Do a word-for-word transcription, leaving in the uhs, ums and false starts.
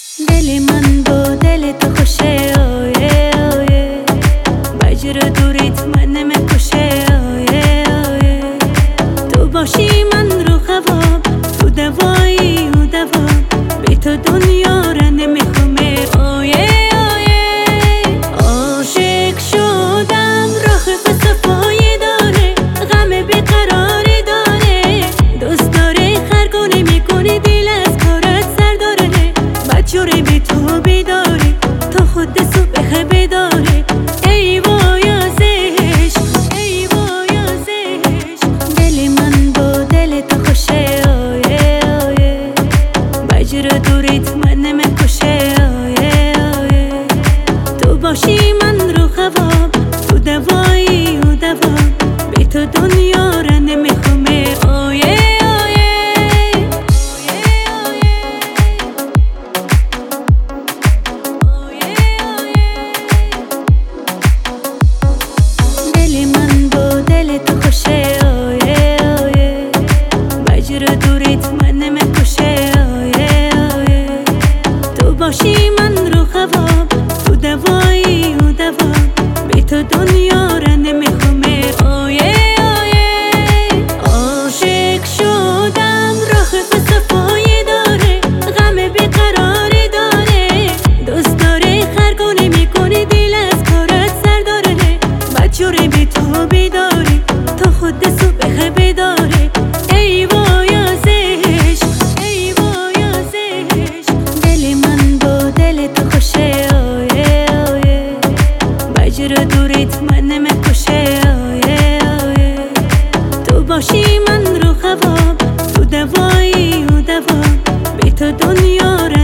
دل من با دل تو خوشه، آیه آیه مجرا دوریت من نمیکشه، آیه آیه تو باشی من رو خواب، تو دوایی و دوام بی تو دنیا را نمیخومه، آیه آیه عاشق شدم، راه به صفایی داره، غم بیقراری داره، دوست داره خرگونه میکنی دل از کارت سر داره، بدجوری بی تو بیداری تو خود صبح بیداری، ای وای از عشق، ای وای از عشق دل من با دل تو خوشه، آیه آیه مجرا دوریت من نمیکشه، آیه آیه تو باشی من رو خواب، تو دوایی و دوام بی تو دنیا را نمیخومه، آیه باشی من رو خواب، تو دوایی و دوام بی تو دنیا را نمیخومه، آیه آیه عاشق شدم، راه به صفایی داره، غم بیقراری داره، دوست داره خرگونه میکنی دل از کارت سر داره، بدجوری بی تو بیداری تو خود صبح بیداره، ای وای از عشق، ای وای از عشق دل من دل تو خوشه، آیه آیه مجرا دوریت من نمیکشه، آیه آیه تو باشی من رو خواب، تو دوایی و دوام بی تو دنیا را